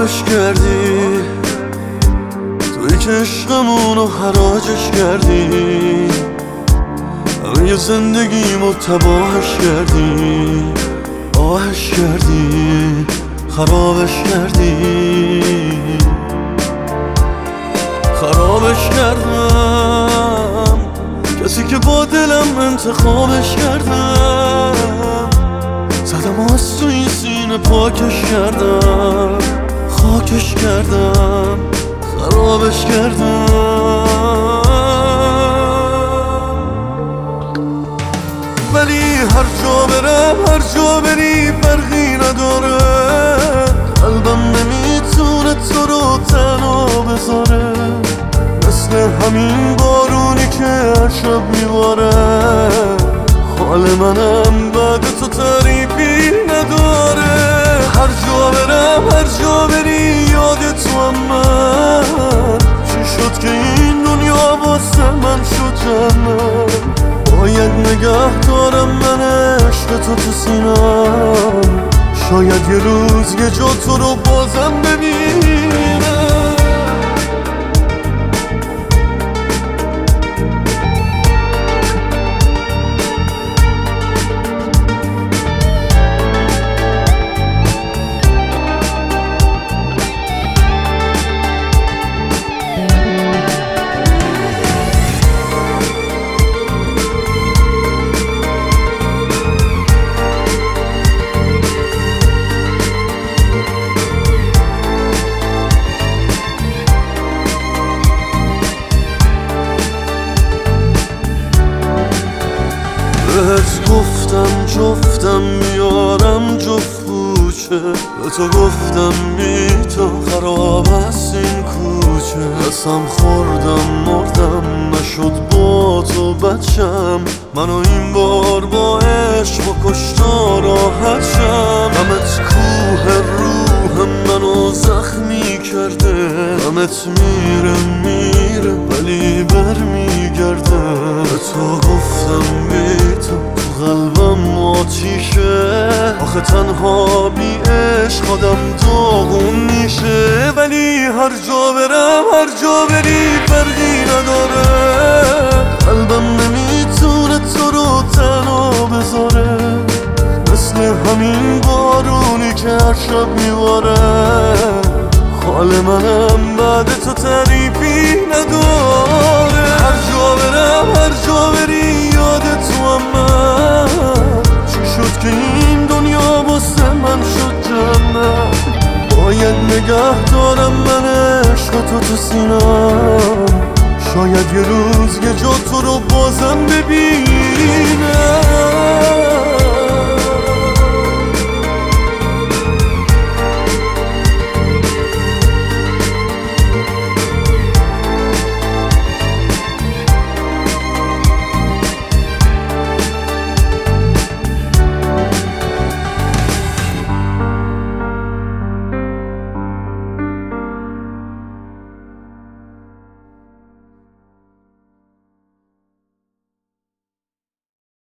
خرابش کردی، توی که عشقمونو حراجش کردی، همه زندگیمو تباهش کردی، آهش کردی، خرابش کردی. خرابش کردم، کسی که با دلم انتخابش کردم، زدم از تو این سینه پاکش کردم، خاکش کردم، خرابش کردم. ولی هر جا برم، هر جا بری فرقی نداره، قلبم نمیتونه تو رو تنها بذاره، مثل همین بارونی که هر شب میباره. حال منم بعد تو تعریفی نداره. هر جا برم، هر جا بری یاد تو هم من، چی شد که این دنیا واسه من شد جنت. باید نگه دارم من عشق تو سینم، شاید یه روز یه جا تو رو بازم ببینم. بهت گفتم جفتم میارم جفت کوچه، به تو گفتم بی تو خراب است این کوچه. قسم خوردم مردم نشد با تو بچم، منو این بار با عشق و کشتا راحت شم. غمت کوه روح منو زخمی کرده، غمت میره ولی برمیگرده. به تو گفتم بی تو قلبم آتیشه، آخه تنها بی عشق آدم داغون میشه. ولی هر جا برم، هر جا بری فرقی نداره، قلبم نمیتونه تو رو تنها بذاره، مثل همین بارونی که هر شب میباره. حال منم بعد تو تعریفی نداره. هر جا برم، هر جا بری یاد تو هم من، چی شد که این دنیا واسه من شد جنت. باید نگه دارم من عشق تو سینم، شاید یه روز یه جا تو رو بازم ببینم.